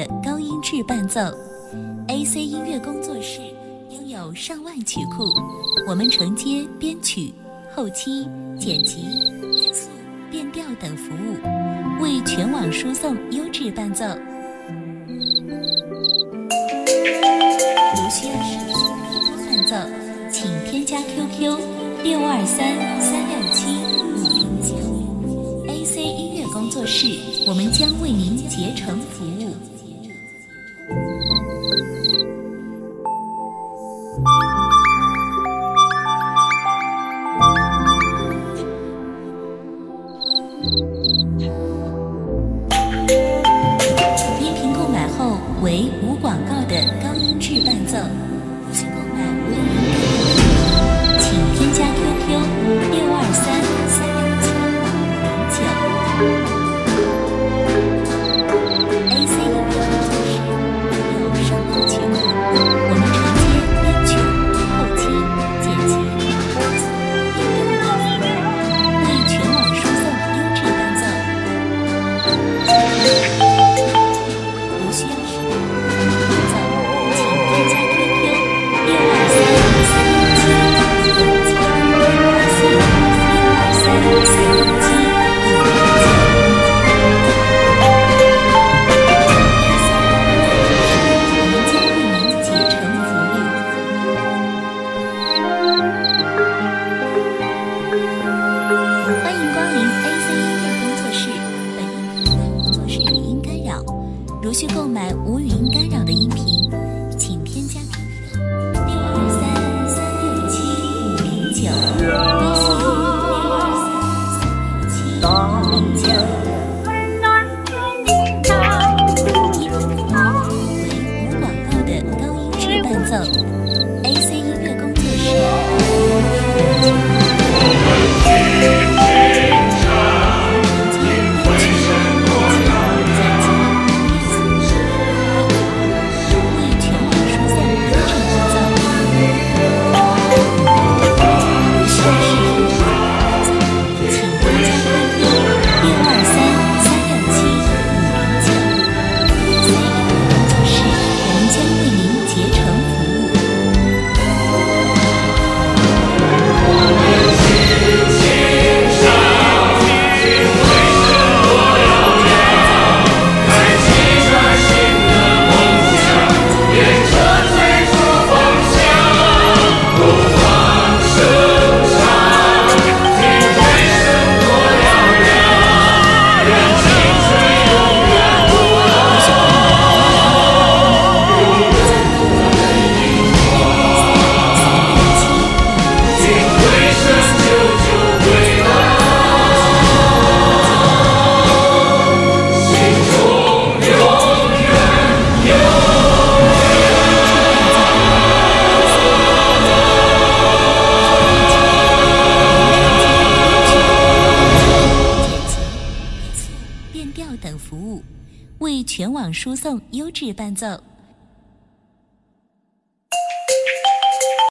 的高音质伴奏。AC 音乐工作室拥有上万曲库，我们承接编曲、后期、剪辑、音速、变调等服务，为全网输送优质伴奏。如需要使用更多伴奏，请添加 QQ623-367-509 AC 音乐工作室，我们将为您竭诚服务。音频购买后为无广告的高音质伴奏，需购买无语音，请添加 QQ623-367-509。AC 音乐工作室有上万曲库，我们承接编曲、后期、剪辑、音速、变调等服务，为全网输送优质伴奏。如需要使用伴奏，请添加 QQ 623-367-509。欢迎光临 AC 音乐工作室，本音频为工作室语音干扰。如需购买无语音干扰的音频，请添加 QQ 623-367-509，微信623-367-509。音频购买后为无广告的高音质伴奏。AC 音乐工作室。变调等服务，为全网输送优质伴奏。